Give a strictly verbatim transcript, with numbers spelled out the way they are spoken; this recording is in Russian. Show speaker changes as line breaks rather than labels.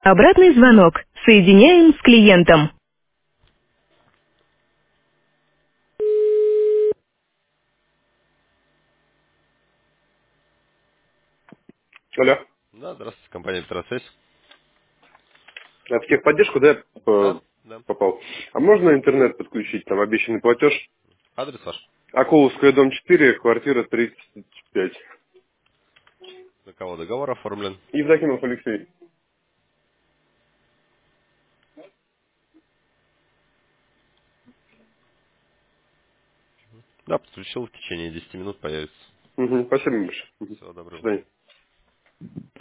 Обратный звонок. Соединяем с клиентом. Алло.
Да, здравствуйте, компания Петросвязь.
А в техподдержку, да,
Да,
по-
да.
попал? А можно интернет подключить, там обещанный платеж?
Адрес ваш?
Акуловская, дом четыре, квартира тридцать пять.
На кого договор оформлен?
Евдокимов Алексей.
Да, подключил, в течение десяти минут появится.
Угу, спасибо большое. Мгм.
Всего
До
доброго.
свидания.